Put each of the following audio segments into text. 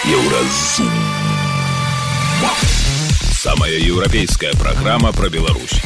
Еўразум. Самая еўрапейская праграма пра Беларусь.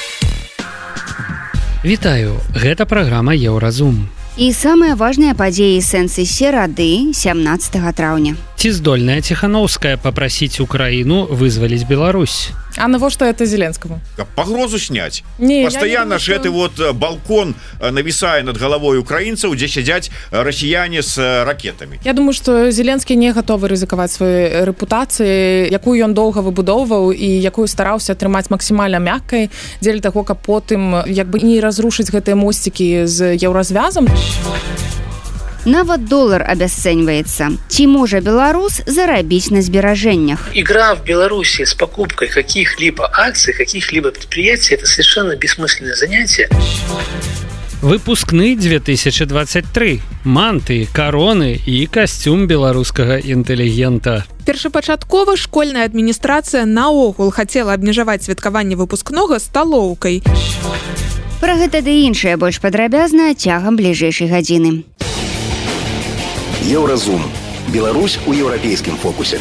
Вітаю, гэта праграма Еўразум. І самыя важныя падзеі сэнсы серады 17 траўня. Ці здольная Ціхановская папрасіць Украіну вызваліць Беларусь? А навошта это Зеленскому? Погрозу снять. Не, постоянно же это вот балкон нависая над головой украинцев, где сидят россияне с ракетами. Я думаю, что Зеленский не готовы рызыкаваць сваёй рэпутацыі, якую ён доўга выбудоўваў і якую стараўся атрымаць максімальна мяккай, дзеля таго, каб потым як бы не разрушыць гэтыя мосцікі з еўразвязам. Нават долар абясцэньваецца. Ці можа беларус зарабіць на зберажэннях? Игра в Беларуси с покупкой каких-либо акций, каких-либо предприятий – это совершенно бессмысленное занятие. Выпускны 2023. Манты, кароны і касцюм беларускага інтэлігента. Першапачаткова школьная адміністрацыя наогул хацела абмежаваць святкаванне выпускнога сталоўкай. Пра гэта ды іншае больш падрабязна цягам бліжэйшай гадзіны. Еўразум. Беларусь у еўрапейскім фокусе.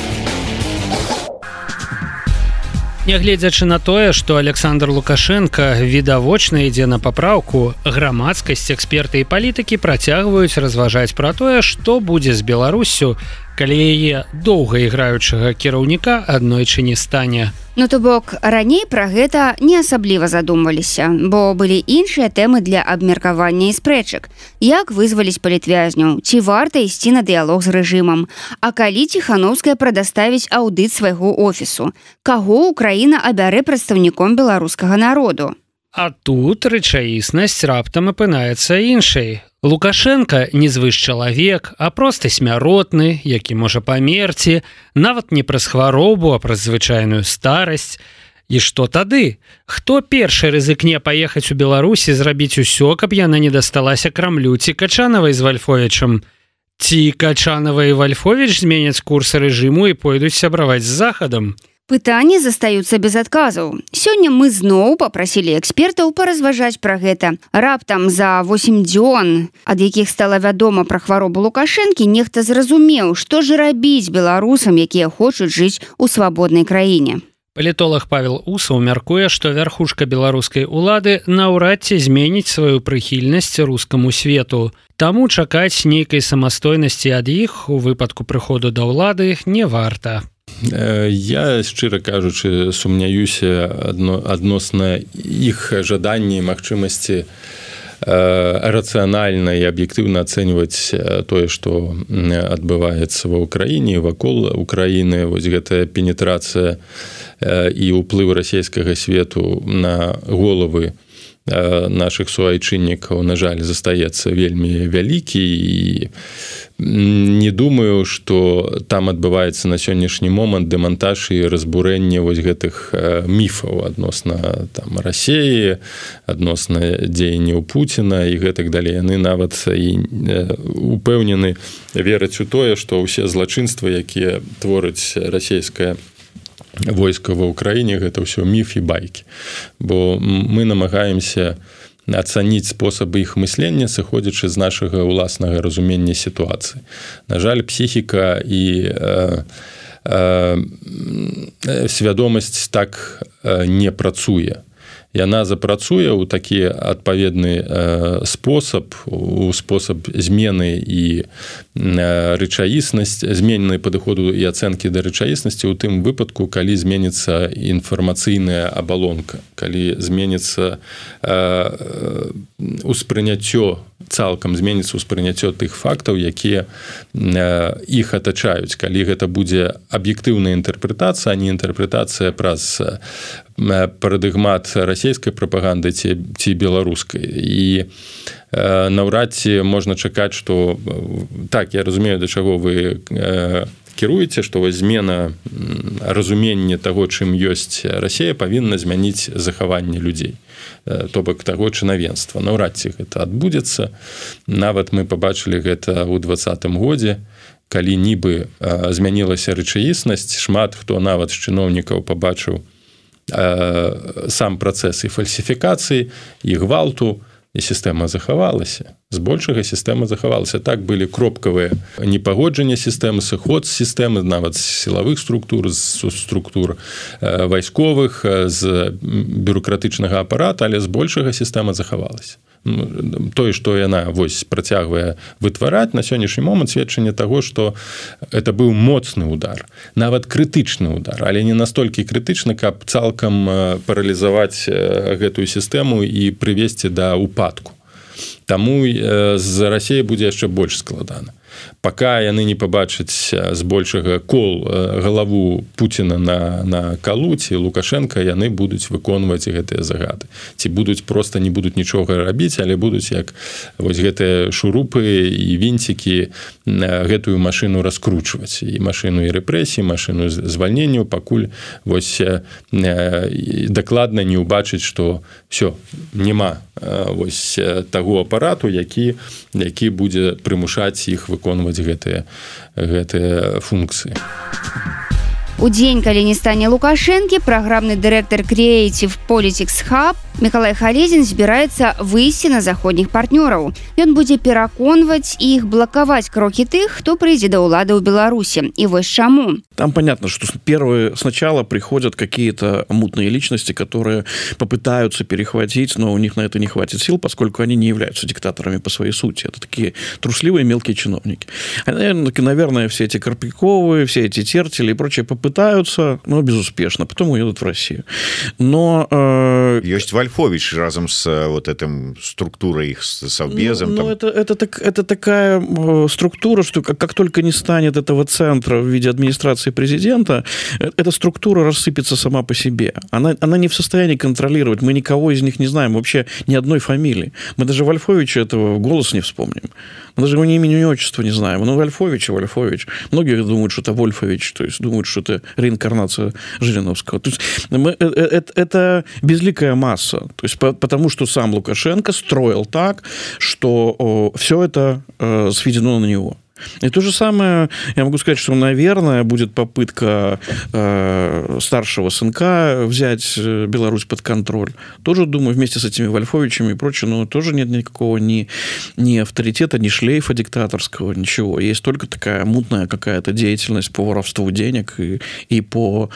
Нягледзячы на тое, што Александр Лукашенко відавочна ідзе на папраўку, грамадскасць, эксперты і палітыкі працягваюць разважаць пра тое, што будзе з Беларуссю, калі яе доўгаіграючага кіраўніка аднойчы не стане. Ну, то бок, раней пра гэта не асабліва задумваліся, бо былі іншыя тэмы для абмеркавання і спрэчак. Як вызваліць палітвязняў? Ці варта ісці на дыялог з рэжымам? А калі Ціхановская прадаставіць аўдыт свайго офісу? Каго Украіна абярэ прадстаўніком беларускага народу? А тут рэчаіснасць раптам апынаецца іншай. Лукашенко не звыш чалавек, а проста смяротны, які можа памерці, нават не праз хваробу, а праз звычайную старасць. І што тады? Хто першы рызыкне паехаць у Беларусь і зрабіць усё, каб яна не дасталася Крамлю ці Качанавай з Вальфовічам? Ці Качанава і Вальфовіч зменяць курс рэжыму і пойдуць сябраваць з Захадам? Пытанні застаюцца без адказаў. Сёння мы зноў папрасілі экспертаў паразважаць пра гэта. Раптам за 8 дзён, ад якіх стала вядома пра хваробу Лукашэнкі, нехта зразумеў, што ж рабіць беларусам, якія хочуць жыць у свабоднай краіне. Палітолог Павел Усаў мяркуе, што вярхушка беларускай улады наўрад ці зменіць сваю прыхільнасць рускаму свету. Таму чакаць нейкай самастойнасці ад іх у выпадку прыходу да ўлады не варта. Я, шчыра кажучы, сумняюся адносна іх жаданні і магчымасці рацыянальна і аб'ектыўна ацэньваць тое, што адбываецца ва ўкраіне і вакол Украіны. Вось гэтая пенетрацыя і ўплыў расійскага свету на головы нашых суайчыннікаў, на жаль, застаецца вельмі вялікі, і не думаю, што там адбываецца на сённяшні момант дэмантаж і разбурэнне вось гэтых міфаў адносна там Расіі, адносна дзеянняў Пуціна і гэтак далей. Яны нават і упэўнены вераць у тое, што ўсе злачынствы, якія творыць расійская войска ва ўкраіне, гэта ўсё міф і байкі. Бо мы намагаемся ацаніць спосабы іх мыслення, сыходзячы з нашага ўласнага разумення сітуацыі. На жаль, псіхіка і свядомасць так не працуе. Яна запрацуе ў такі адпаведны спосаб, у спосаб змены і рэчаіснасць, змененай падыходу і ацэнкі да рэчаіснасці ў тым выпадку, калі зменіцца інфармацыйная абалонка, калі зменіцца успрыняццё, цалкам зменіцца ўспрыняццё тых фактаў, якія іх атачаюць, калі гэта будзе аб'ектыўная інтэрпрэтацыя, а не інтэрпрэтацыя праз парадыгмат расійскай прапаганды ці беларускай. І наўрад ці можна чакаць, што так, я разумею, да чаго вы кіруеце, што вось змена разумення таго, чым ёсць Расія, павінна змяніць захаванне людзей, то бок таго чынавенства. Наўрад ці гэта адбудзецца. Нават мы пабачылі гэта ў 2020 годзе, калі нібы змянілася рэчаіснасць, шмат хто нават з чыноўнікаў пабачыў сам працэс і фальсіфікацыі, і гвалту і сістэма захавалася. Збольшага сістэма захавалася. Так былі кропкавыя непагоджання сістэмы, сыход з сістэмы, нават з сілавых структур, з структур вайсковых, з бюрократычнага апарата, але збольшага сістэма захавалася. Тое, што яна вось працягвае вытвараць, на сённяшні момант сведчанне таго, што это быў моцны удар, нават крытычны удар, але не настолькі крытычны, каб цалкам паралізаваць гэтую сістэму і прывесці да упадку. Таму з Расіяй будзе яшчэ больш складана. Пака яны не пабачаць збольшага галаву Пуціна на калу ці Лукашенка, яны будуць выконваць гэтыя загады. Ці будуць проста не будуць нічога рабіць, але будуць як вось гэтыя шурупы і вінцікі гэтую машыну раскручваць. І машыну і рэпрэсіі, машыну звальненню, пакуль вось дакладна не ўбачыць, што всё, няма вось таго апарату, які будзе прымушаць іх выконваць гэтыя функцыі. У дзень, калі не стане Лукашэнкі, праграмны дырэктар Creative Politics Hub Миколай Халезін збіраецца выйсці на заходніх партнёраў. Ён будзе пераконваць іх блакаваць крокі тых, хто прыйдзе да ўлады ў Беларуси. И вот чему. Там понятно, что сначала приходят какие-то мутные личности, которые попытаются перехватить, но у них на это не хватит сил, поскольку они не являются диктаторами по своей сути. Это такие трусливые мелкие чиновники. Наверное, все эти Карпиковы, все эти Тертели и прочие попытаются, но безуспешно. Потом уедут в Россию. Но... Есть Вольфович разом с вот этим структурой их, с Совбезом. Ну, это такая структура, что как только не станет этого центра в виде администрации президента, эта структура рассыпется сама по себе. Она не в состоянии контролировать. Мы никого из них не знаем, вообще ни одной фамилии. Мы даже Вольфовича этого в голос не вспомним. Мы даже его ни имени, ни отчества не знаем. Ну, Вольфович. Многие думают, что это Вольфович, то есть думают, что это реинкарнация Жириновского. То есть это безликая масса. То есть потому что сам Лукашенко строил так, что все это сведено на него. И то же самое, я могу сказать, что, наверное, будет попытка старшего сынка взять Беларусь под контроль. Тоже, думаю, вместе с этими Вольфовичами и прочее, но тоже нет никакого ни авторитета, ни шлейфа диктаторского, ничего. Есть только такая мутная какая-то деятельность по воровству денег и по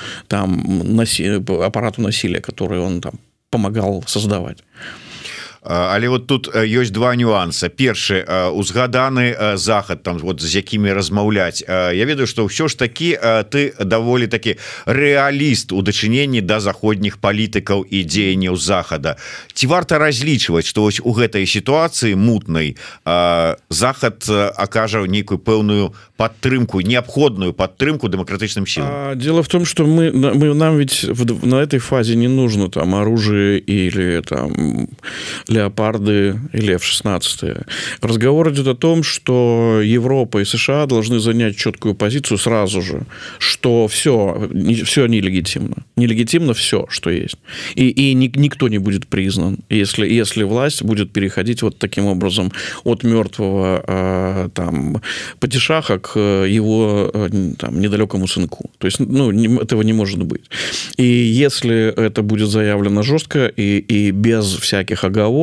по аппарату насилия, который он там помогал создавать. Але вот тут ёсць два нюанса. Першы, узгаданы захад, там, вот, з якімі размаўляць. Я ведаю, што ўсё ж такі ты даволі такі рэаліст у дачыненні да заходніх палітыкаў і дзеянняў захада. Ці варта разлічваць, што вось у гэтай сітуацыі мутнай захад акажа нейкую пэўную падтрымку, неабходную падтрымку дэмакратычным сілам? Дело в том, что нам ведь на этой фазе не нужно там оружие или там Леопарды или F-16. Разговор идет о том, что Европа и США должны занять четкую позицию сразу же, что все нелегитимно. Нелегитимно все, что есть. И никто не будет признан, если власть будет переходить вот таким образом от мертвого падишаха к его недалекому сынку. То есть, этого не может быть. И если это будет заявлено жестко и без всяких оговорок,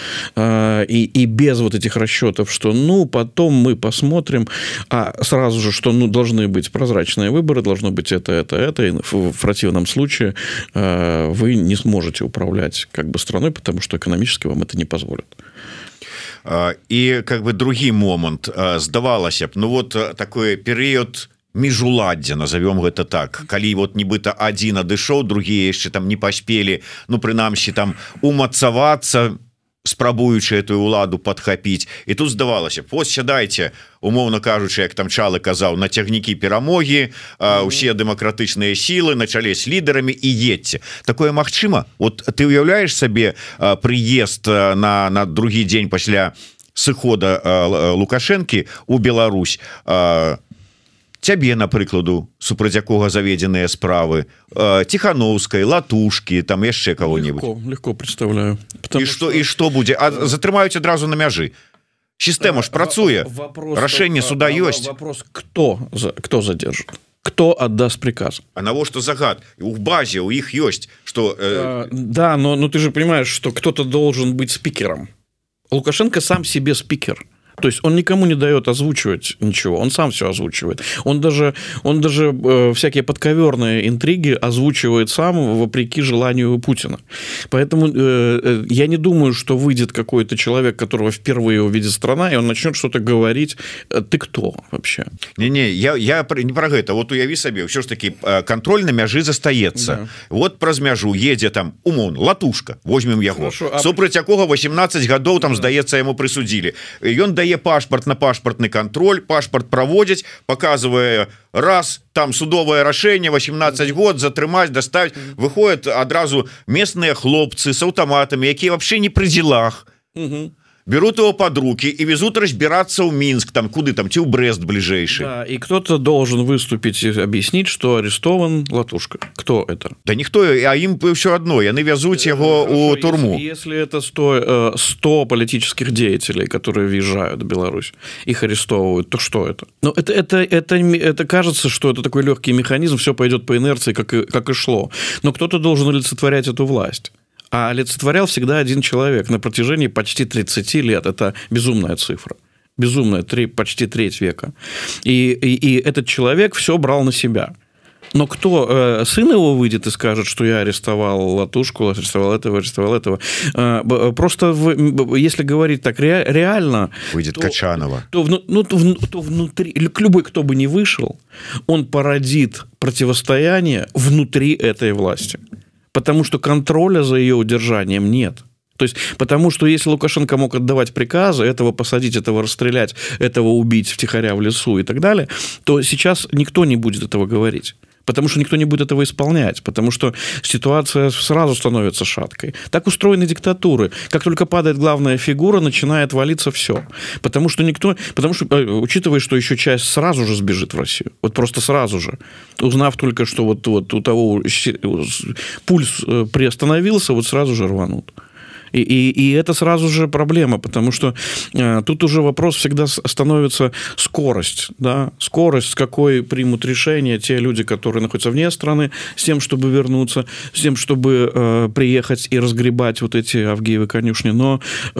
и без вот этих расчетов, что потом мы посмотрим, а сразу же, что должны быть прозрачные выборы, должно быть это, и в противном случае вы не сможете управлять страной, потому что экономически вам это не позволит. І другі момант, здавалася б, такой перыяд міжуладдзя, назовем гэта так, калі нібыта адзін адышоў, другія яшчэ там не паспелі, прынамсі там умацавацца, спрабуючы эту ўладу падхапіць. І тут здавалася б, вось сядайце, умоўна кажучы, як там Чалы казаў, на цягнікі перамогі, усе дэмакратычныя сілы на чале з лідарамі і едьце. Такое магчыма? Ты уяўляеш сабе прыезд на другі дзень пасля сыхода Лукашэнкі у Беларусь, цябе, напрыкладу, супраць якога заведзеныя справы, Тихановскай, Латушкі, там яшчэ кого-нибудь. Легко представляю. І што будзе? Затрымаюць адразу на мяжы. Сістэма ж працуе. Рашэнне суда ёсць. Вопрос, кто задержит? Кто отдаст приказ? А навошта загад? У базе у іх ёсць, что... Да, но ты же понимаешь, что кто-то должен быть спикером. Лукашенко сам себе спикер. То есть он никому не дает озвучивать ничего, он сам все озвучивает. Он даже всякие подковерные интриги озвучивает сам вопреки желанию Путина. Поэтому я не думаю, что выйдет какой-то человек, которого впервые увидит страна, и он начнет что-то говорить. Ты кто вообще? Не, я не про гэта. Вот уяви себе, все ж таки контроль на мяжи застаецца. Да. Вот праз мяжу едзе там умоўно Латушка, возьмем яго. Супраць якога 18 гадоў там, здаецца, яму прысудзілі. Ён дае пашпарт на пашпартны контроль, пашпарт праводзіць, показывая раз там судовое рашэнне 18 год затрымаць, даставіць, выходят адразу местныя хлопцы с аўтаматамі, якія вообще не пры дзелах. Берут его под руки и везут разбираться в Минск, там куды там, ці ў Брест ближайший. Да, и кто-то должен выступить и объяснить, что арестован Латушка. Кто это? Да никто, а им все одно, яны везут его у турму. Если это 100 политических деятелей, которые въезжают в Беларусь, их арестовывают, то что это? Ну, это кажется, что это такой легкий механизм, все пойдет по инерции, как и шло. Но кто-то должен олицетворять эту власть. А олицетворял всегда один человек на протяжении почти 30 лет. Это безумная цифра. Безумная, почти треть века. И этот человек все брал на себя. Но кто, сын его выйдет и скажет, что я арестовал Латушку, арестовал этого. Просто, если говорить так реально... Выйдет Качанова. То внутри, любой, кто бы ни вышел, он породит противостояние внутри этой власти. Потому что контроля за ее удержанием нет. То есть, потому что если Лукашенко мог отдавать приказы, этого посадить, этого расстрелять, этого убить втихаря в лесу и так далее, то сейчас никто не будет этого говорить. Потому что никто не будет этого исполнять, потому что ситуация сразу становится шаткой. Так устроены диктатуры. Как только падает главная фигура, начинает валиться все. Потому что, учитывая, что еще часть сразу же сбежит в Россию, вот просто сразу же, узнав только, что вот у того пульс приостановился, вот сразу же рванут. И это сразу же проблема, потому что тут уже вопрос всегда становится скорость. Да? Скорость, с какой примут решение те люди, которые находятся вне страны, с тем, чтобы вернуться, с тем, чтобы приехать и разгребать вот эти Авгиевы конюшни. Но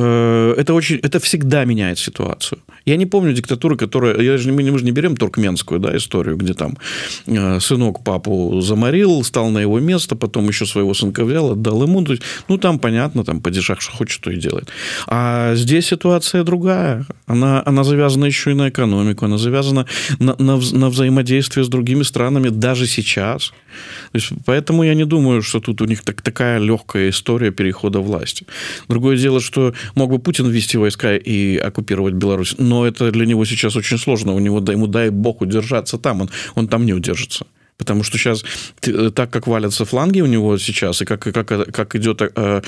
это всегда меняет ситуацию. Я не помню диктатуры, которая... Мы же не берем туркменскую, да, историю, где там сынок папу заморил, стал на его место, потом еще своего сынка взял, отдал ему. Ну, там понятно, там падеж что хочет, то и делает. А здесь ситуация другая. Она завязана еще и на экономику, она завязана на взаимодействие с другими странами даже сейчас. То есть, поэтому я не думаю, что тут у них такая легкая история перехода власти. Другое дело, что мог бы Путин ввести войска и оккупировать Беларусь, но это для него сейчас очень сложно. Ему дай бог удержаться там, он там не удержится. Потому что сейчас, так как валятся фланги у него сейчас, и как идет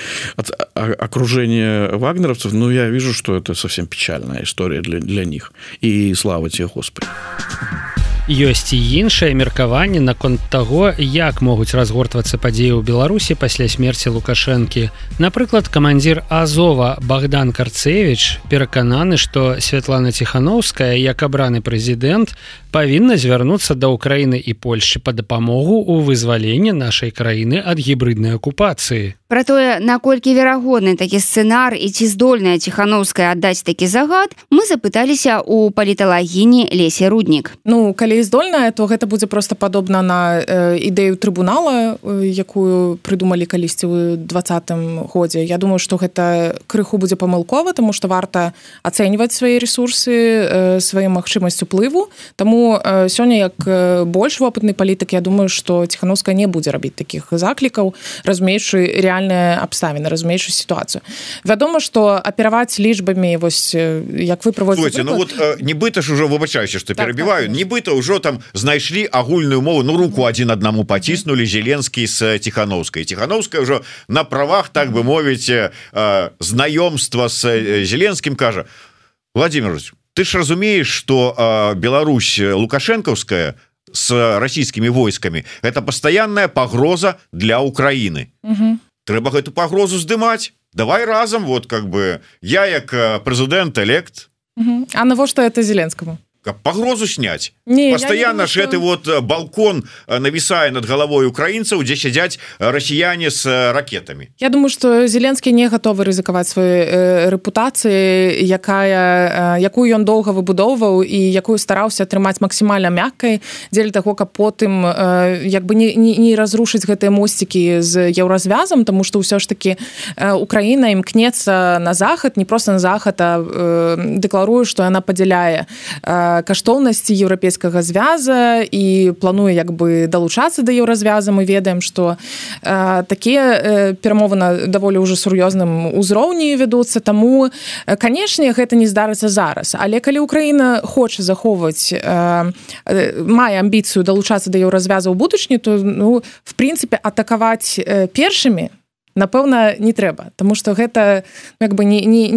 окружение вагнеровцев, ну, я вижу, что это совсем печальная история для них. И слава тебе, Господи. Ёсць і іншае меркаванне наконт таго, як могуць разгортвацца падзеі ў Беларусі пасля смерці Лукашэнкі. Напрыклад, камандзір Азова Богдан Карцевіч перакананы, што Святлана Ціхановская, як абраны прэзідэнт, павінна звярнуцца да Ўкраіны і Польшчы па дапамогу ў вызваленні нашай краіны ад гібриднай акупацыі. Пра тое, наколькі верагодны такі сцэнар і ці здольная Ціхановская аддаць такі загад, мы запыталіся ў паліталагіні Лесі Руднік. Ну, калі здольная, то гэта будзе проста падобна на ідэю трыбунала, якую прыдумалі калісьці ў 20-м годзе. Я думаю, што гэта крыху будзе памылкова, таму што варта ацэньваць свае рэсурсы, свае магчымасць уплыву. Таму сёння, як больш вопытны палітык, я думаю, што Ціхановская не будзе рабіць такіх заклікаў, разумеючы рэальныя абставіны, разумеючы сітуацыю. Вядома, што апераваць лічбамі, вось, як вы праводзіце... Слушайте, ну вот нібыта ж ужо, выбачаюся, што перабіваю, нібыта ўжо там знайшлі агульную мову, ну, руку адзін аднаму паціснулі Зеленскі з Ціхановскай. Ціхановская ўжо на правах, так бы мовіць, знаёмства з Зеленскім кажа: Владимирович, ты ж разумееш, што Беларусь лукашэнкаўская с российскими войсками — это постоянная погроза для Украины. Трэба гэту пагрозу здымаць. Давай разом, вот как бы я як прэзідэнт элект. А навошта это Зеленскому? каб пагрозу снять. Не, постоянно думаю, ж гэты вот балкон нависае над головой украінцаў, дзе сядзяць расіяне з ракетамі. Я думаю, что Зеленскі не гатовы рызыкаваць сваёй рэпутацыі, якую ён доўга выбудоўваў і якую стараўся атрымаць максімальна мяккай, дзеля таго, каб потым як бы не разрушыць гэтыя мосцікі з еўразвязам, тому что ўсё ж таки Украіна імкнецца на захад, не просто на захад, а дэкларуе, што яна падзяляе каштоўнасці еўрапейскага звяза і плануе як бы далучацца да еўразвяза. Мы ведаем, што такія перамовы на даволі ўжо сур'ёзным узроўні вядуцца, таму канешне гэта не здарыцца зараз, але калі Украіна хоча захоўваць, мае амбіцыю далучацца да еўразвяза ў будучыні, то в прынцыпе атакаваць першымі напэўна не трэба, тому что гэта як бы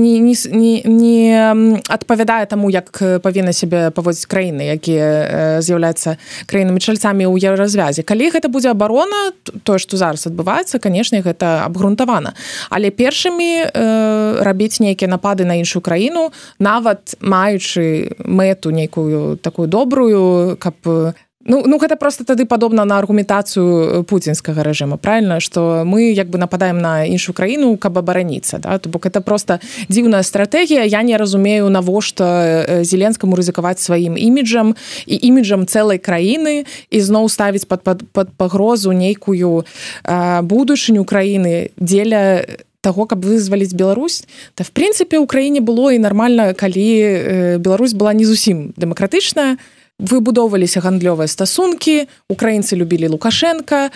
не адпавядае таму, як павінна сябе паводзіць краіны, якія з'яўляюцца краінамі-чальцамі ў еўразвязе. Калі гэта будзе абарона, тое, што зараз адбываецца, канешне, гэта абгрунтавана. Але першымі рабіць нейкія напады на іншую краіну, нават маючы мэту нейкую такую добрую, каб гэта просто тады падобна на аргументацыю пуцінскага рэжыма, правильно, што мы як бы нападаем на іншую краіну, каб абараніцца, да? То бок это просто дзіўная стратэгія. Я не разумею, навошта Зеленскаму рызыкаваць сваім іміджам і іміджам цэлай краіны і зноў ставіць пад пагрозу нейкую будучыню краіны дзеля таго, каб вызваліць Беларусь. Та в прынцыпе ў краіне было і нармальна, калі Беларусь была не зусім дэмакратычная, выбудоўваліся гандлёвыя стасункі, украінцы любілі Лукашенка,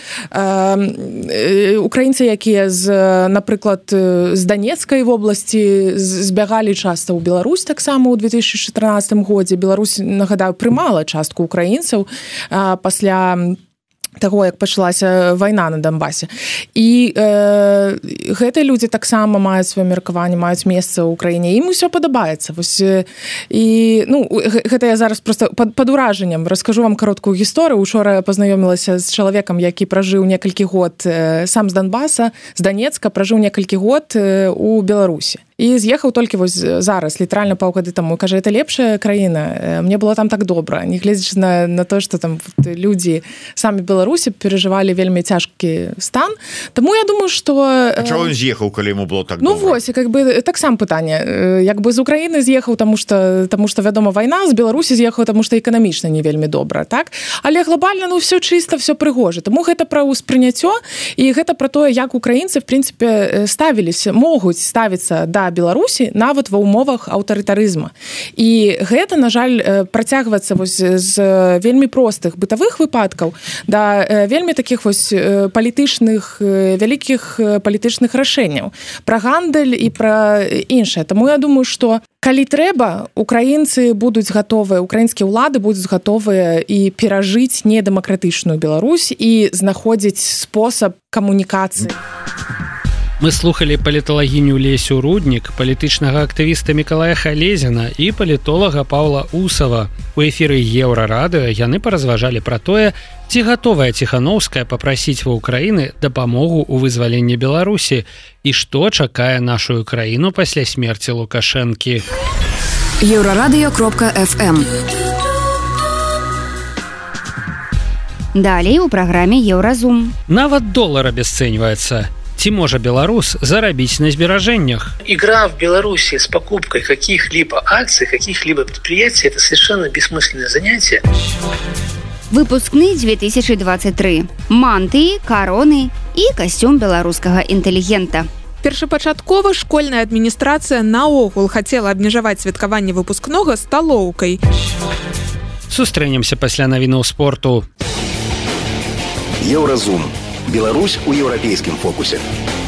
украінцы, якія напрыклад, з Данецкай вобласці збягалі часта ў Беларусь таксама ў 2014 годзе. Беларусь, нагадаю, прымала частку украінцаў пасля таго, як пачалася вайна на Донбасе. І гэтыя людзі таксама маюць сваё меркаванне, маюць месца ў краіне. Ім усё падабаецца. Вось, і, гэта я зараз просто пад уражаннем раскажу вам кароткую гісторыю. Учора пазнаёмілася з чалавекам, які пражыў некалькі год сам з Донбаса, з Данецка, пражыў некалькі год у Беларусі. І з'ехаў толькі вось зараз, літаральна паўгады таму. Кажа, это лепшая краіна, мне было там так добра. Не гледзячы на то, што там людзі самі Беларусі перажывалі вельмі цяжкі стан. Таму я думаю, што... А чаго ён з'ехаў, калі яму было так добра? Вось, як бы, так сам пытанне. Як бы з Украіны з'ехаў, таму што, вядома, вайна, з Беларусі з'ехаў, таму што эканамічна не вельмі добра, так? Але глобальна, ўсё чыста, ўсё прыгожа. Таму гэта пра ўспрыняццё, і гэта пра тое, як украінцы, в прынцыпе, могуць ставіцца да Беларусі нават ва ўмовах аўтарытарызма. І гэта, на жаль, працягваецца вось з вельмі простых бытавых выпадкаў да вельмі такіх вось палітычных, вялікіх палітычных рашэнняў. Пра гандаль і пра іншае. Таму я думаю, што калі трэба, украінцы будуць гатовыя, украінскія ўлады будуць гатовыя і перажыць недэмакратычную Беларусь і знаходзіць спосаб камунікацыі. Мы слухали паліталагіню Лесю Руднік, палітычнага актывіста Мікалая Халезіна і палітолага Паўла Усава. У эфіры Еўрарадыё яны паразважалі пра тое, ці гатовая Ціхановская папрасіць ва Ўкраіны дапамогу ў вызваленні Беларусі і што чакае нашу краіну пасля смерці Лукашэнкі. Еўрарадыё.фм. Далей у праграме Еўразум. Нават долар абясцэньваецца. Ці можа беларус зарабіць на зберажэннях? Игра в Беларуси с покупкой каких-либо акций, каких-либо предприятий – это совершенно бессмысленное занятие. Выпускны 2023. Манты, короны і касцюм беларускага інтэлігента. Першапачаткова школьная адміністрацыя наогул хацела абмежаваць святкаванне выпускнога сталоўкай. Сустрэнемся пасля навінаў спорту. Еўразум. Беларусь у еўрапейскім фокусе.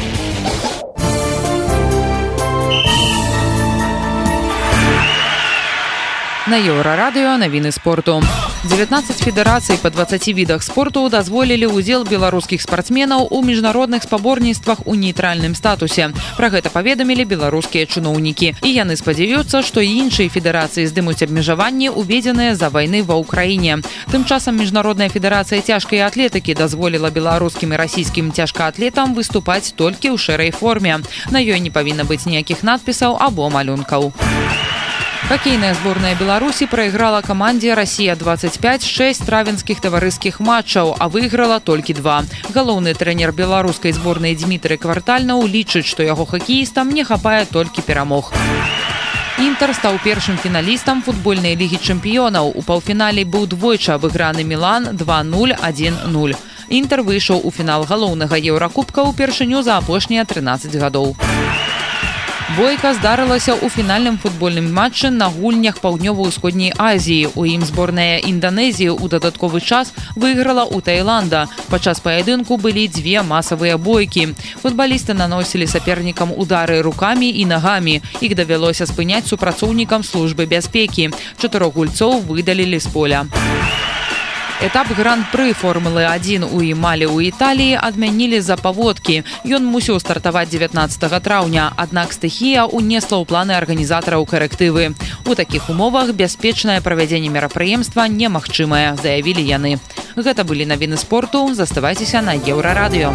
На Еўрарадыё навіны спорту. 19 федэрацый па 20 відах спорту дазволілі ўдзел беларускіх спартсменаў у міжнародных спаборніцтвах у нейтральным статусе. Пра гэта паведамілі беларускія чыноўнікі. І яны спадзяюцца, што і іншыя федэрацыі здымуць абмежаванні, уведзеныя за вайны ва Ўкраіне. Тым часам міжнародная федэрацыя цяжкай атлетыкі дазволіла беларускім і расійскім цяжкаатлетам выступаць толькі ў шэрай форме. На ёй не павінна быць ніякіх надпісаў або малюнкаў. Хоккейная сборная Беларуси проиграла команде «Россия-25» 6 травенских товарыских матчаў, а выиграла только 2. Галоўны тренер беларускай сборной Дмитрий Квартальнаў лічыць, што яго хоккеістам не хапае толькі перамог. Інтер стаў першым фіналістам футбольнай лігі чэмпіёнаў. У паўфінале быў двойчы абыграны Мілан 2-0, 1-0. Інтер выйшаў у фінал галоўнага еўракубка ўпершыню за апошнія 13 гадоў. Бойка здарылася ў фінальным футбольным матчы на гульнях паўднёва-ўсходняй Азіі. У ім зборная Інданезіі ў дадатковы час выйграла ў Таіланда. Падчас паядынку былі 2 масавыя бойкі. Футбалісты наносілі сапернікам удары рукамі і нагамі. Іх давялося спыняць супрацоўнікам службы бяспекі. 4 гульцоў выдалілі з поля. Этап гран-пры Формулы-1 у Эмалі ў Італіі адмянілі з-за паводкі. Ён мусіў стартаваць 19 траўня, аднак стыхія ўнесла ў планы арганізатараў карэктывы. У такіх умовах бяспечнае правядзенне мерапрыемства немагчымае, заявілі яны. Гэта былі навіны спорту. Заставайцеся на Еўрарадыё.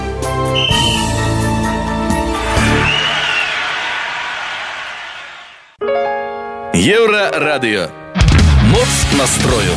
Еўрарадыё. Моц настрою.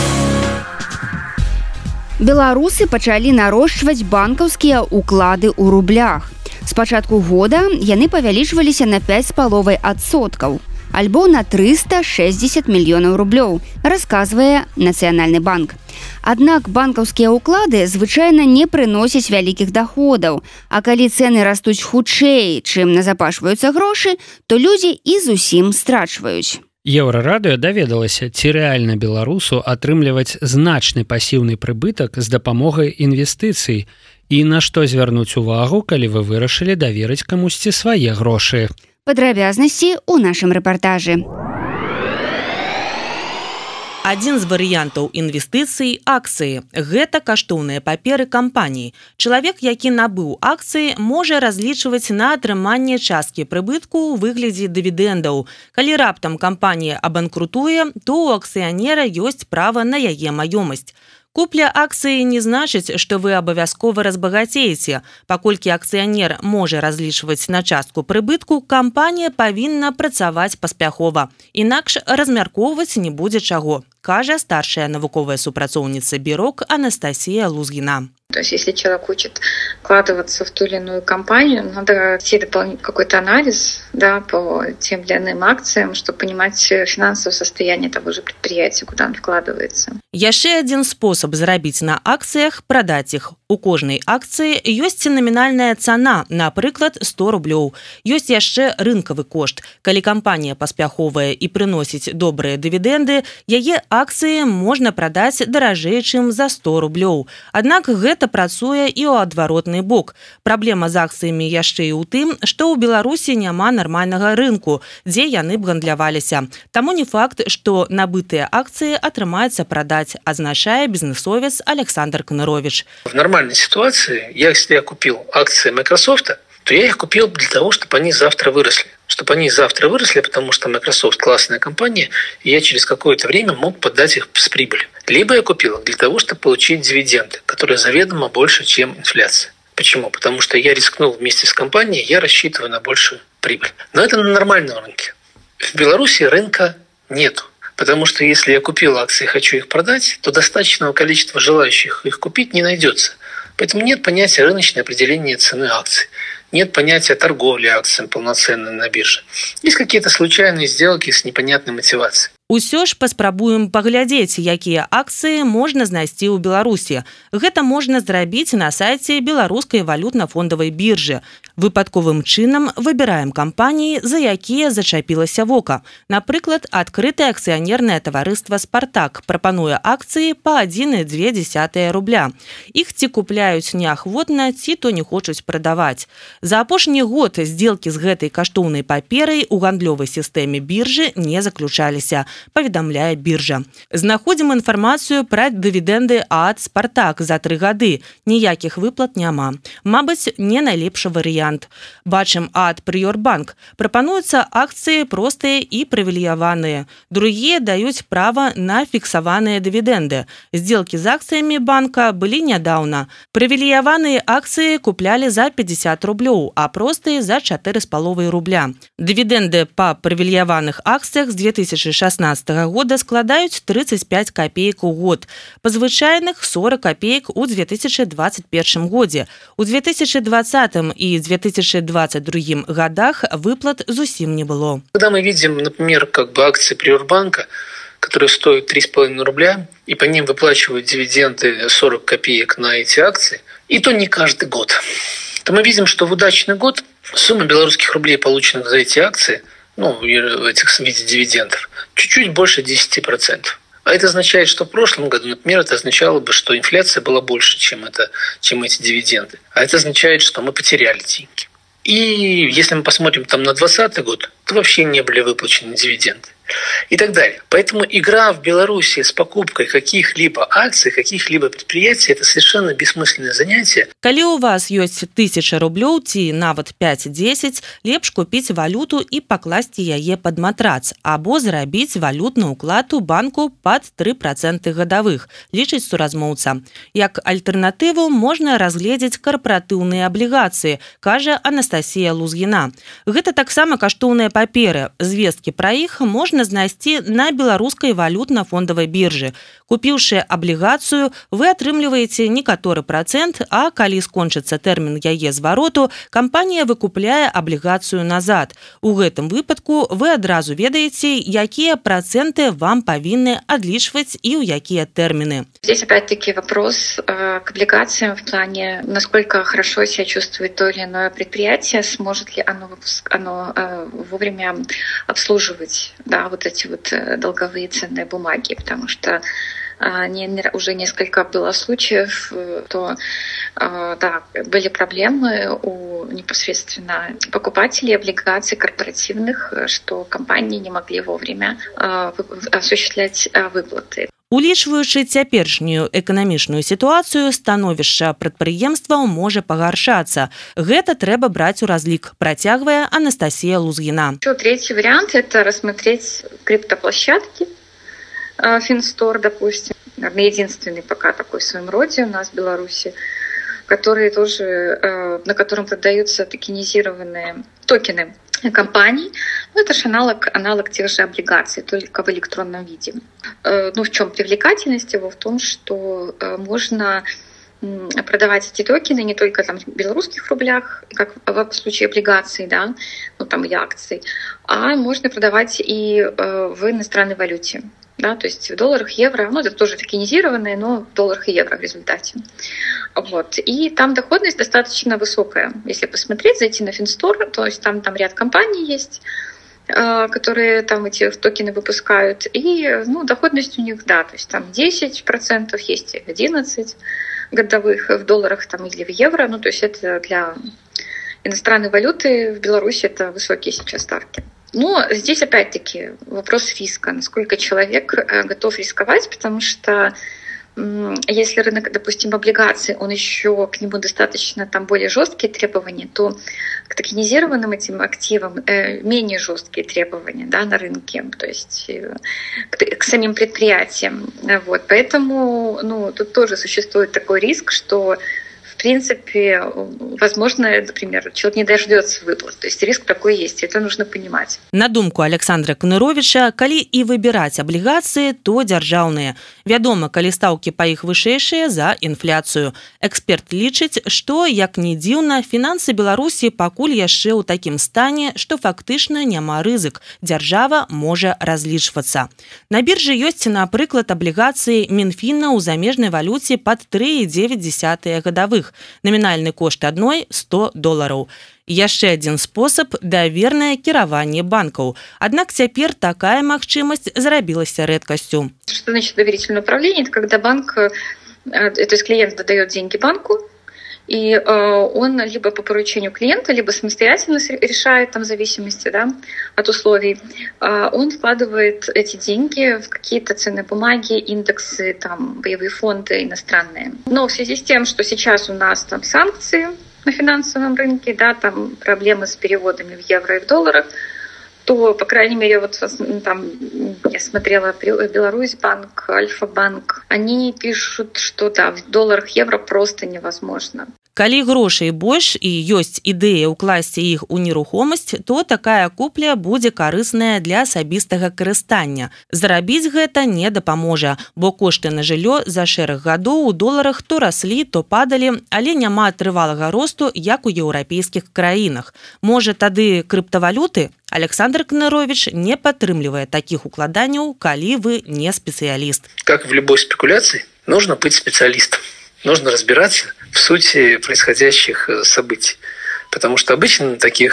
Беларусы пачалі нарошчваць банкаўскія ўклады ў рублях. З пачатку года яны павялічваліся на 5,5%, альбо на 360 мільёнаў рублёў, расказвае Нацыянальны банк. Аднак банкаўскія ўклады звычайна не прыносяць вялікіх даходаў, а калі цэны растуць хутчэй, чым назапашваюцца грошы, то людзі і зусім страчваюць. Еўрарадыё даведалася, ці рэальна беларусу атрымліваць значны пасіўны прыбытак з дапамогай інвестыцый і на што звярнуць увагу, калі вы вырашылі даверыць камусьці свае грошы. Падрабязнасці ў нашым рэпартажы. Адзін з варыянтаў інвестыцый – акцыі. Гэта каштоўныя паперы кампаніі. Чалавек, які набыў акцыі, можа разлічваць на атрыманне часткі прыбытку ў выглядзе дывідэндаў. Калі раптам кампанія абанкрутуе, то ў акцыянера ёсць права на яе маёмасць. Купля акцыі не значыць, што вы абавязкова разбагацееце. Паколькі акцыянер можа разлічваць на частку прыбытку, кампанія павінна працаваць паспяхова. Інакш размяркоўваць не будзе чаго, кажа старшая навуковая супрацоўніца Бирок Анастасия Лузгина. То есть, если человек хочет вкладываться в ту или иную компанию, надо все дополнительный какой-то анализ, да, по тем или иным акциям, чтобы понимать финансовое состояние того же предприятия, куда он вкладывается. Яшчэ адзін спосаб зарабіць на акцыях – прадаць іх. У кожнай акцыі ёсць намінальная цана, напрыклад, 100 рублёў. Ёсць яшчэ рынкавы кошт. Калі кампанія паспяховая і прыносіць добрыя дывідэнды, яе акцыі можна прадаць даражэй, чым за 100 рублёў. Аднак гэта працуе і ў адваротны бок. Праблема з акцыямі яшчэ і ў тым, што ў Беларусі няма нармальнага рынку, дзе яны б гандляваліся. Таму не факт, што набытыя акцыі атрымаецца прадаць, азначае бізнесовец Александр Конырович. В нормальной ситуации, если я купил акции Microsoft, то я их купил для того, чтобы они завтра выросли. Чтобы они завтра выросли, потому что Microsoft классная компания, и я через какое-то время мог подать их с прибылью. Либо я купил их для того, чтобы получить дивиденды, которые заведомо больше, чем инфляция. Почему? Потому что я рискнул вместе с компанией, я рассчитываю на большую прибыль. Но это на нормальном рынке. В Беларуси рынка нету. Потому что если я купил акции и хочу их продать, то достаточного количества желающих их купить не найдется. Поэтому нет понятия рыночное определение цены акций. Нет понятия торговли акциями полноценной на бирже. Есть какие-то случайные сделки с непонятной мотивацией. Усё ж паспрабуем паглядзець, якія акцыі можна знайсці ў Беларусі. Гэта можна зрабіць на сайце беларускай валютна-фондавай біржы. Выпадковым чынам выбіраем кампаніі, за якія зачапілася вока. Напрыклад, адкрытае акцыянернае таварыства «Спартак» прапануе акцыі па 1,2 рубля. Іх ці купляюць неахвотна, ці то не хочуць прадаваць. За апошні год здзелкі з гэтай каштоўнай паперай у гандлёвай сістэме біржы не заключаліся. паведамляе біржа. Знаходзім інфармацыю пра дывідэнды ад «Спартак» за 3 гады. Ніякіх выплат няма. Мабыць, не найлепшы варыянт. Бачым ад «Прыёрбанк». Прапануюцца акцыі простыя і прывілеяваныя. Другія даюць права на фіксаваныя дывідэнды. Сделкі з акцыямі банка былі нядаўна. Прывілеяваныя акцыі куплялі за 50 рублёў, а простыя за 4,5 рубля. Дывідэнды па прывілеяваных акцыях з 2016 года складаюць 35 копеек у год. Па звычайных 40 копеек у 2021 годзе. У 2020 и 2022 годах выплат зусім не было. Когда мы видим, например, акции Приорбанка, которые стоят 3,5 рубля, и по ним выплачивают дивиденды 40 копеек на эти акции, и то не каждый год, то мы видим, что в удачный год сумма белорусских рублей, полученных за эти акции, в виде дивидендов, чуть-чуть больше 10%. А это означает, что в прошлом году, например, это означало бы, что инфляция была больше, чем эти дивиденды. А это означает, что мы потеряли деньги. И если мы посмотрим на 2020 год, то вообще не были выплачены дивиденды. И так далее. Поэтому игра в Беларуси с покупкой каких-либо акций, каких-либо предприятий – это совершенно бессмысленное занятие. Калі у вас ёсць 1000 рублёў ці нават 5-10, лепш купіць валюту і пакласці яе пад матрац, або зрабіць валютны ўклад у банку пад 3% гадавых, лічыць суразмоўца. Як альтэрнатыву можна разгледзець карпаратыўныя аблігацыі, кажа Анастасія Лузгіна. Гэта таксама каштоўныя паперы. Звесткі пра іх можна знайсці на беларускай валютна-фондавай біржы. Купіўшы аблігацыю, вы атрымліваеце некаторы працэнт, а калі скончыцца тэрмін яе звароту, кампанія выкупляе аблігацыю назад. У гэтым выпадку вы адразу ведаеце, якія працэнты вам павінны адлічваць і ў якія тэрміны. Здесь опять-таки вопрос к облигациям в плане, насколько хорошо себя чувствует то или иное предприятие, сможет ли оно вовремя обслуживать эти долговые ценные бумаги, потому что уже несколько было случаев, то были проблемы у непосредственно покупателей облигаций корпоративных, что компании не могли вовремя осуществлять выплаты. Улічваючы цяперашнюю эканамічную сітуацыю, становішча прадпрыемстваў можа пагаршацца. Гэта трэба браць у разлік, працягвае Анастасія Лузгіна. Третий вариант – это рассмотреть криптоплощадки, Финстор, допустим, единственный пока такой в своем роде у нас в Беларуси, которые тоже, на котором продаются токенизированные токены компаний. Это же аналог тех же облигаций, только в электронном виде. В чем привлекательность его? В том, что можно продавать эти токены не только в белорусских рублях, как в случае облигаций, или акций, а можно продавать и в иностранной валюте. То есть в долларах, евро, это тоже токенизированные, но в долларах и евро в результате. И там доходность достаточно высокая. Если посмотреть, зайти на Финстор, то есть там ряд компаний есть, которые эти токены выпускают, и доходность у них, то есть там 10% есть, 11% годовых в долларах или в евро, то есть это для иностранной валюты в Беларуси это высокие сейчас ставки. Но здесь опять-таки вопрос риска, насколько человек готов рисковать, потому что если рынок, допустим, облигаций, он еще к нему достаточно более жесткие требования, то к токенизированным этим активам менее жесткие требования на рынке, то есть к самим предприятиям. Поэтому тут тоже существует такой риск, что в принципе, возможно, например, человек не дождется выплат. То есть риск такой есть, это нужно понимать. На думку Александра Кныровича, калі і выбіраць аблігацыі, то дзяржаўныя. Вядома, калі стаўкі па іх вышэйшыя за інфляцыю. Эксперт лічыць, што, як ні дзіўна, фінансы Беларусі пакуль яшчэ ў такім стане, што фактычна няма рызык. Дзяржава можа разлічвацца. На біржы ёсць, напрыклад, аблігацыі Мінфіна ў замежнай валюце пад 3,9 гадавых. Намінальны кошт адной $100. Яшчэ адзін спосаб – давернае кіраванне банкаў. Аднак цяпер такая магчымасць зрабілася рэдкасцю. Что значит доверительное управление? Это когда банк, то есть клиент дает деньги банку, И он либо по поручению клиента, либо самостоятельно решает, там, в зависимости, да, от условий. Он вкладывает эти деньги в какие-то ценные бумаги, индексы, там, боевые фонды иностранные. Но в связи с тем, что сейчас у нас там санкции на финансовом рынке, да, там проблемы с переводами в евро и в долларах, то, по крайней мере, вот там я смотрела Беларусьбанк, Альфа-банк, они пишут, что да, в долларах, евро просто невозможно. Калі грошай больш і ёсць ідэя ўкласці іх у нерухомасць, то такая купля будзе карысная для асабістага карыстання. Зарабіць гэта не дапаможа, бо кошты на жыллё за шэраг гадоў у доларах то раслі, то падалі, але няма трывалага росту, як у еўрапейскіх краінах. Можа, тады крыптавалюты? Александр Кнарович не падтрымлівае такіх укладанняў, калі вы не спецыяліст. Как в любой спекуляции, нужно быть специалистом. Нужно разбираться в сути происходящих событий. Потому что обычно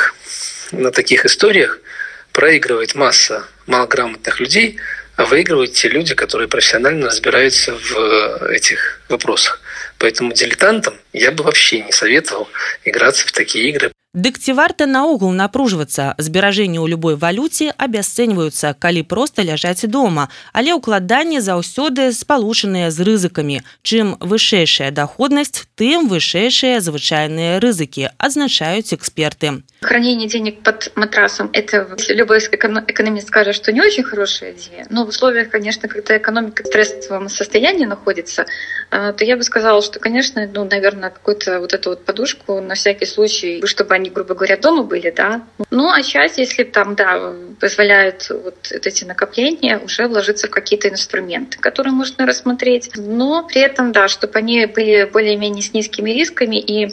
на таких историях проигрывает масса малограмотных людей, а выигрывают те люди, которые профессионально разбираются в этих вопросах. Поэтому дилетантам я бы вообще не советовал играться в такие игры. Дык ці варта наогул напружвацца? Зберажэнні ў любой валюце абясцэньваюцца, калі проста ляжаць дома, але ўкладанні заўсёды спалучаныя з рызыкамі. Чым вышэйшая доходнасць, тым вышэйшыя звычайныя рызыкі, адзначаюць эксперты. Хранение денег под матрасом – это любой экономист скажет, что не очень хорошая идея. Но в условиях, конечно, когда экономика в стрессовом состоянии находится, то я бы сказала, что, конечно, наверное, какую-то вот эту вот подушку на всякий случай, чтобы они, грубо говоря, дома были, да. Ну, а часть, если там, да, позволяют вот эти накопления уже вложиться в какие-то инструменты, которые можно рассмотреть. Но при этом, да, чтобы они были более-менее с низкими рисками и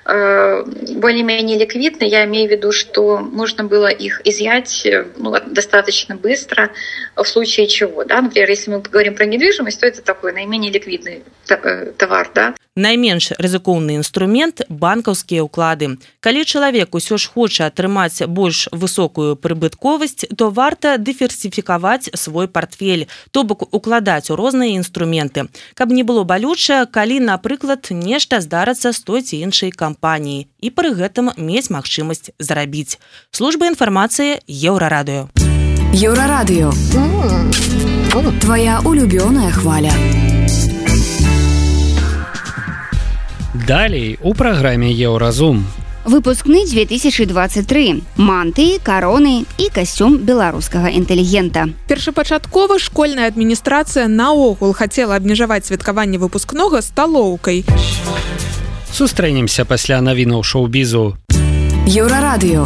более-менее ликвидны, я имею в виду, что можно было их изъять достаточно быстро в случае чего. Да? Например, если мы говорим про недвижимость, то это такой наименее ликвидный товар. Да? Найменш рызыкоўны інструмент – банкаўскія ўклады. Калі чалавек усё ж хоча атрымаць больш высокую прыбытковасць, то варта дыверсіфікаваць свой партфель, то бок укладаць у розныя інструменты, каб не было балюча, калі, напрыклад, нешта здарыцца з той ці іншай кампаніі, і пры гэтым мець магчымасць зарабіць. Служба інфармацыі Еўрарадыё. Еўрарадыё. Твоя улюбёная хваля. Далей у праграме Еўразум. Выпускны 2023. Манты, кароны і касцюм беларускага інтэлігента. Першапачаткова школьная адміністрацыя наогул хацела абмежаваць святкаванне выпускнога сталоўкай. Сустрэнемся пасля навінаў шоу-бізу. Еўрарадыё.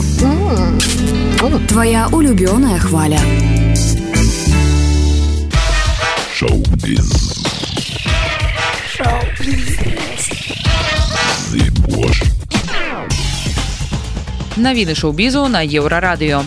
Твоя улюбёная хваля. Шоу-біз. Навіны шоу-бізу на Еўрарадыё.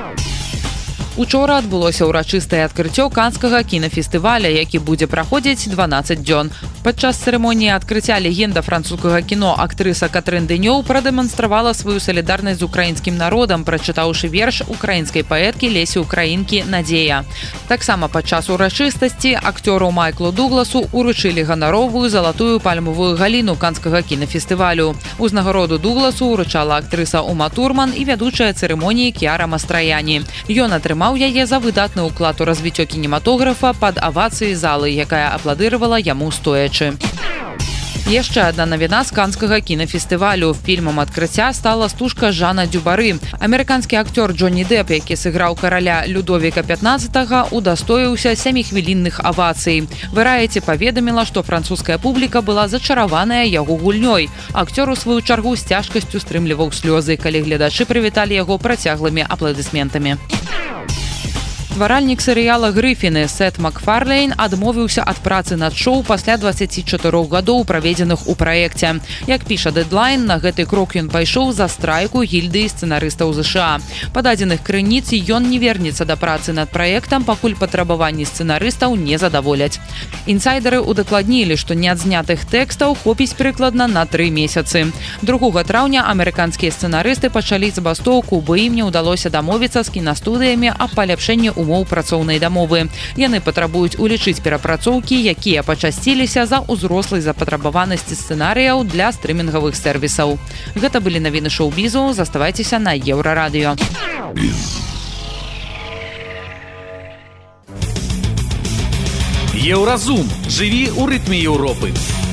Учора адбылося ўрачыстае адкрыццё канскага кінафестываля, які будзе праходзіць 12 дзён. Падчас цырымоніі адкрыцця легенда французскага кіно актрыса Катрын Дэнёў прадэманстравала сваю салідарнасць з украінскім народам, прачытаўшы верш украінскай паэткі Лесі Украінкі «Надзея». Таксама падчас урачыстасці акцёру Майклу Дугласу уручылі ганаровую залатую пальмавую галіну канскага кінафестывалю. Узнагароду Дугласу уручала актрыса Ума Турман і вядучая цырымоніі Кіара Мастраяні. Ён атрымаў яе за выдатны ўклад у развіццё кінематографа пад авацыі залы, якая апладыравала яму стоячы. Яшчэ адна навіна з канскага кінафестывалю. Фільмам адкрыцця стала стужка Жана Дюбары. Амерыканскі акцёр Джонні Дэп, які сыграў караля Людовіка XV, удастоіўся 7-хвілінных авацый. Variety паведаміла, што французская публіка была зачараваная яго гульнёй. Акцёр у сваю чаргу з цяжкасцю стрымліваў слёзы, калі гледачы прывіталі яго працяглымі апладысментамі. Стваральнік серыяла «Грыфіны» Сет Макфарлейн адмовіўся ад працы над шоу пасля 24 гадоў, праведзеных у праекце. Як піша Deadline, на гэты крок ён пайшоў за страйку гільдыі сцэнарыстаў ЗША. Па дадзеных крыніц, ён не вернецца да працы над праектам, пакуль патрабаванні сцэнарыстаў не задаволяць. Інсайдеры удакладнілі, што неадзнятых тэкстаў хопіць прыкладна на 3 месяцы. 2 траўня амерыканскія сцэнарысты пачалі забастоўку, бо ім не ўдалося дамовіцца з кінастудыямі аб паляпшэнні умоў працоўнай дамовы. Яны патрабуюць улічыць перапрацоўкі, якія пачасціліся за ўзрослай запатрабаванасці сцэнарыяў для стрымінгавых сервісаў. Гэта былі навіны шоу-бізу. Заставайцеся на Еўрарадыё. Еўразум. Жыві ў рытме Еўропы.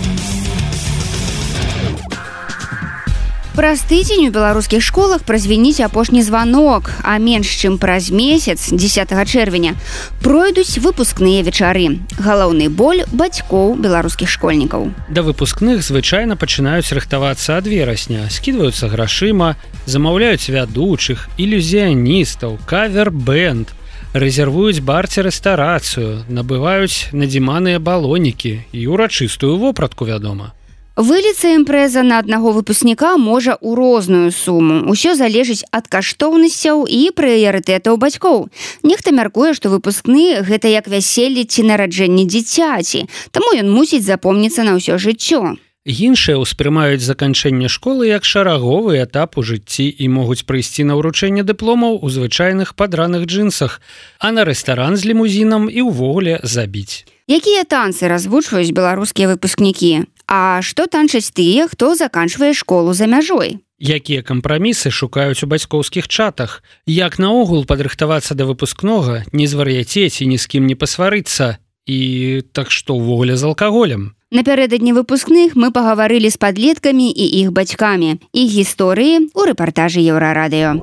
Праз тыдзень у беларускіх школах празвініць апошні званок, а менш чым праз месяц, 10 чэрвеня, пройдуць выпускныя вечары. Галоўны боль бацькоў беларускіх школьнікаў. Да выпускных звычайна пачынаюць рыхтавацца ад верасня, скідваюцца грашыма, замаўляюць вядучых, ілюзіяністаў, кавер-бэнд, рэзервуюць бар-ці-рэстарацыю, набываюць надзіманыя балонікі і урачыстую вопратку, вядома. Выліцца імпрэза на аднаго выпускніка можа ў розную суму. Усё залежыць ад каштоўнасцяў і прыярытэтаў бацькоў. Нехта мяркуе, што выпускны – гэта як вяселле ці нараджэнне дзіцяці, таму ён мусіць запомніцца на ўсё жыццё. Іншыя ўспрымаюць заканчэнне школы як шараговы этап у жыцці і могуць прыйсці на ўручэнне дыпломаў у звычайных падраных джинсах, а на рэстаран з лімузінам і ўвогуле забіць. Якія танцы развучваюць беларускія выпускнікі? А што танчаць тыя, хто заканчвае школу за мяжой? Якія кампрамісы шукаюць у бацькоўскіх чатах? Як наогул падрыхтавацца да выпускнога, не звар'яцець і ні з кім не пасварыцца? І так што ўвогуле з алкаголем? Напярэдадні выпускных мы пагаварылі з падлеткамі і іх бацькамі. Іх гісторыі ў рэпартажы Еўрарадыё.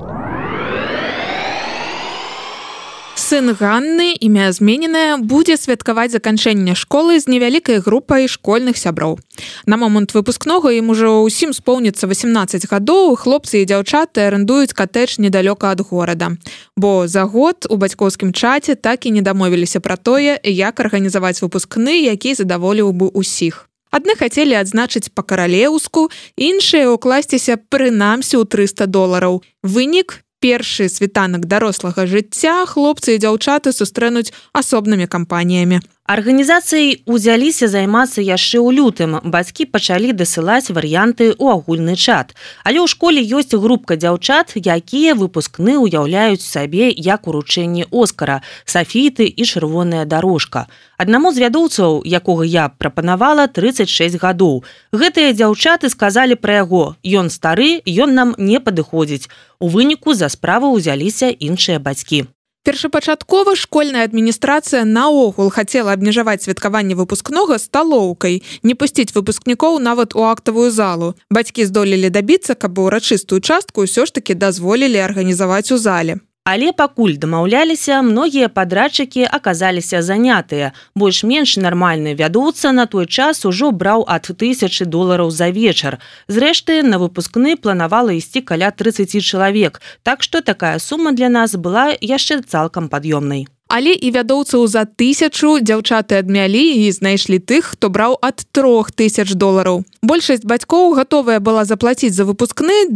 Сын Ганны, імя змененае, будзе святкаваць заканчэнне школы з невялікай групай школьных сяброў. На момант выпускнога ім ужо ўсім споўніцца 18 гадоў, хлопцы і дзяўчаты арендуюць катэдж недалёка ад горада. Бо за год у бацькоўскім чаце так і не дамовіліся пра тое, як арганізаваць выпускны, які задаволіў бы ўсіх. Адны хацелі адзначыць па-каралеўску, іншыя укласціся прынамсі ў $300. Вынік – першы світанак дарослага жыцця хлопцы і дзяўчаты сустрэнуць асобнымі кампаніямі. Арганізацыяй узяліся займацца яшчэ ў лютым. Бацькі пачалі дасылаць варыянты ў агульны чат. Але ў школе ёсць групка дзяўчат, якія выпускны ўяўляюць сабе як уручэнне Оскара, сафіты і чырвоная дарожка. Аднаму з вядоўцаў, якога я прапанавала, 36 гадоў. Гэтыя дзяўчаты сказалі пра яго: «Ён стары, ён нам не падыходзіць». У выніку за справу ўзяліся іншыя бацькі. Першапачаткова школьная адміністрацыя наогул хацела абмежаваць святкаванне выпускнога сталоўкай, не пусціць выпускнікоў нават у актавую залу. Бацькі здолелі дабіцца, каб урачыстую частку ўсё ж такі дазволілі арганізаваць у зале. Але пакуль дамаўляліся, многія падрадчыкі аказаліся занятыя. Больш-менш нармальны вядоўца на той час ужо браў ад $1000 за вечар. Зрэшты, на выпускны планавала ісці каля 30 чалавек, так што такая сума для нас была яшчэ цалкам пад'ёмнай. Але і вядоўцаў за 1000 дзяўчаты адмялі і знайшлі тых, хто браў ад $3000. Большасць бацькоў гатовая была заплаціць за выпускны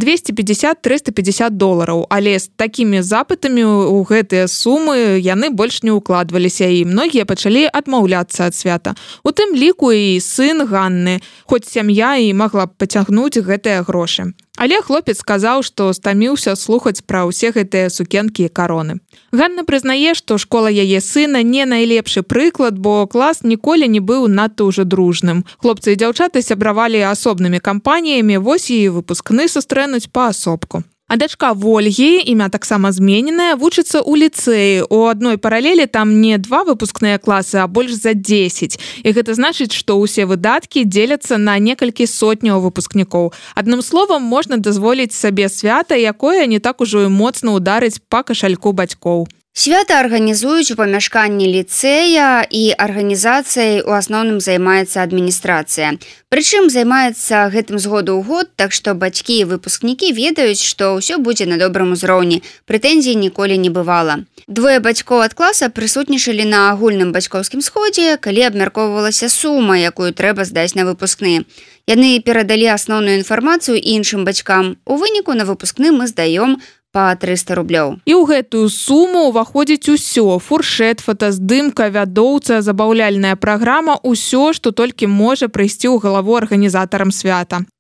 $250–350, але з такімі запытамі ў гэтыя сумы яны больш не ўкладваліся, і многія пачалі адмаўляцца ад свята. У тым ліку і сын Ганны, хоць сям'я і магла б пацягнуць гэтыя грошы. Але хлопец сказаў, што стаміўся слухаць пра ўсе гэтыя сукенкі і кароны. Ганна прызнае, што школа яе сына не найлепшы прыклад, бо клас ніколі не быў надта ўжо дружным. Хлопцы і дзяўчаты сябравалі асобнымі кампаніямі, вось і выпускны сустрэнуць паасобку. А дачка Вольгі, імя таксама змененае, вучыцца ў ліцэі. У адной паралелі там не 2 выпускныя класы, а больш за 10. І гэта значыць, што ўсе выдаткі дзеляцца на некалькі сотняў выпускнікоў. Адным словам, можна дазволіць сабе свята, якое не так ужо і моцна ударыць па кашальку бацькоў. Свята арганізуюць у памяшканні ліцэя, і арганізацыяй у асноўным займаецца адміністрацыя. Прычым займаецца гэтым з году ў год, так што бацькі і выпускнікі ведаюць, што ўсё будзе на добрым узроўні. Прэтэнзій ніколі не бывала. 2 бацькоў ад класа прысутнічалі на агульным бацькоўскім сходзе, калі абмяркоўвалася сума, якую трэба здаць на выпускны. Яны перадалі асноўную інфармацыю іншым бацькам. У выніку на выпускны мы здаём па $300. І ў гэтую суму ўваходзіць усё: фуршэт, фотаздымка, вядоўца, забаўляльная праграма, усё, што толькі можа прыйсці ў галаву арганізатарам свята.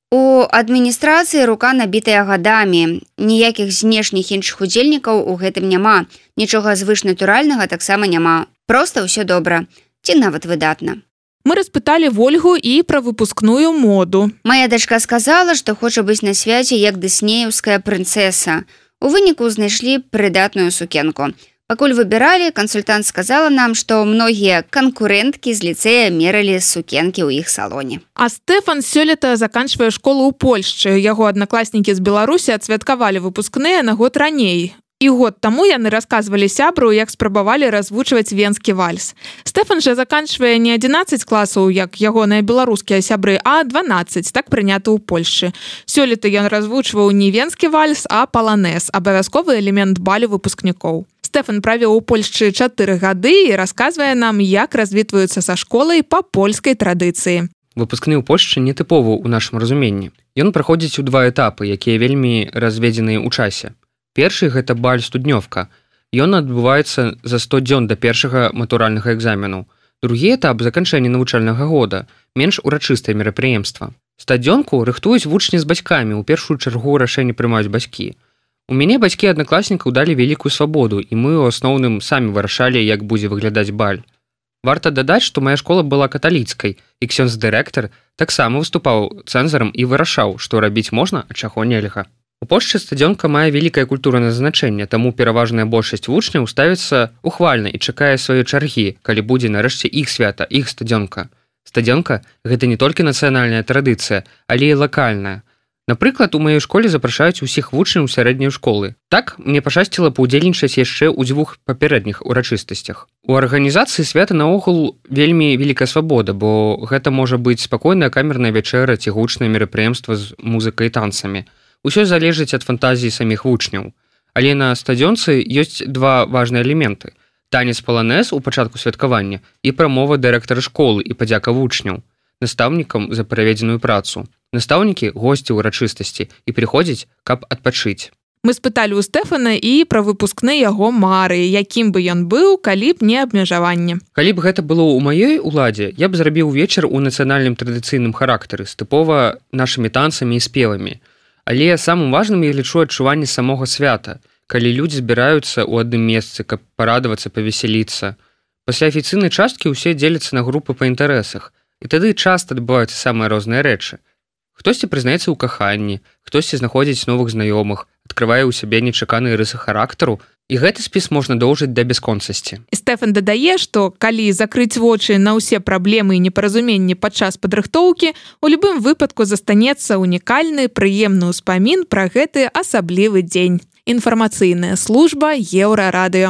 У адміністрацыі рука набітая гадамі. Ніякіх знешніх іншых удзельнікаў у гэтым няма. Нічога звышнатуральнага таксама няма. Проста ўсё добра. Ці нават выдатна. Мы распыталі Вольгу і пра выпускную моду. Мая дачка сказала, што хоча быць на свяце як дыснеўская прынцэса. У выніку знайшлі прыдатную сукенку. Пакуль выбіралі, кансультант сказала нам, што многія канкурэнткі з ліцэя мералі сукенкі ў іх салоне. А Стэфан сёлета заканчвае школу ў Польшчы. Яго аднакласнікі з Беларусі адсвяткавалі выпускныя на год раней. І год таму яны расказвалі сябру, як спрабавалі развучваць венскі вальс. Стэфан жа заканчвае не 11 класаў, як ягоныя беларускія сябры, а 12, так прынята ў Польшчы. Сёлета ён развучваў не венскі вальс, а паланез, абавязковы элемент балю выпускнікоў. Стэфан правіў у Польшчы 4 гады і расказвае нам, як развітваюцца са школай па польскай традыцыі. Выпускны ў Польшчы нетыповы ў нашым разуменні. Ён праходзіць у 2 этапы, якія вельмі разведзеныя ў часе. Першы – гэта баль студнёвка. Ён адбываецца за 100 дзён да першага матуральнага экзамену. Другі этап – заканчэнне навучальнага года, менш урачыстае мерапрыемства. Стадзёнку рыхтуюць вучні з бацькамі, у першую чаргу рашэнне прымаюць бацькі. У мяне бацькі аднакласнікаў далі вялікую свабоду, і мы ў асноўным самі вырашалі, як будзе выглядаць баль. Варта дадаць, што моя школа была каталіцкай, і ксёндз-дырэктар таксама выступаў цэнзарам і вырашаў, што рабіць можна, а чаго нельга. У Польшчы стадзёнка мае вялікае культурнае значэнне, таму пераважная большасць вучняў ставіцца ухвальна і чакае сваёй чаргі, калі будзе нарэшце іх свята, іх стадзёнка. Стадзёнка – гэта не толькі нацыянальная традыцыя, але і лакальная. Напрыклад, у маёй школе запрашаюць усіх вучняў сярэдняй школы. Так, мне пашчасціла паўдзельнічаць яшчэ ў 2 папярэдніх урачыстасцях. У арганізацыі свята наогул вельмі вялікая свабода, бо гэта можа быць спакойная камерная вячэра ці гучнае мерапрыемства з музыкай і танцамі. Усё залежыць ад фантазіі саміх вучняў. Але на стадзёнцы ёсць 2 важныя элементы. Танец паланез у пачатку святкавання і прамова дырэктара школы і падзяка вучняў, настаўнікам за праведзеную працу. Настаўнікі – госці ўрачыстасці і прыходзяць, каб адпачыць. Мы спыталі ў Стэфана і пра выпускны яго мары, якім бы ён быў, калі б не абмежаванне. Калі б гэта было ў маёй уладзе, я б зрабіў вечар у нацыянальным традыцыйным характары, з тыпова нашымі танцамі і спевамі. Але самым важным я лічу адчуванне самога свята, калі людзі збіраюцца ў адным месцы, каб парадавацца, павесяліцца. Пасля афіцыйнай часткі ўсе дзеляцца на групы па інтарэсах, і тады часта адбываюцца самыя розныя рэчы. Хтосьці прызнаецца ў каханні, хтосьці знаходзіць новых знаёмых, адкрывае ў сябе нечаканыя рысы характару, і гэты спіс можна доўжыць да бясконцасці. Стэфан дадае, што калі закрыць вочы на ўсе праблемы і непаразуменні падчас падрыхтоўкі, у любым выпадку застанецца унікальны, прыемны ўспамін пра гэты асаблівы дзень. Інфармацыйная служба Еўрарадыё.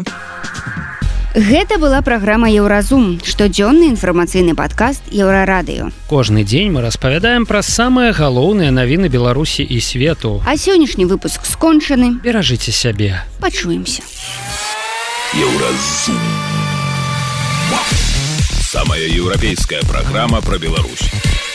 Гэта была праграма «Еўразум», штодзённы інфармацыйны падкаст «Еўрарадыё». Кожны дзень мы распавядаем пра самыя галоўныя навіны Беларусі і свету. А сённяшні выпуск скончаны. Беражыце сябе. Пачуемся. «Еўразум». Самая еўрапейская праграма пра Беларусь.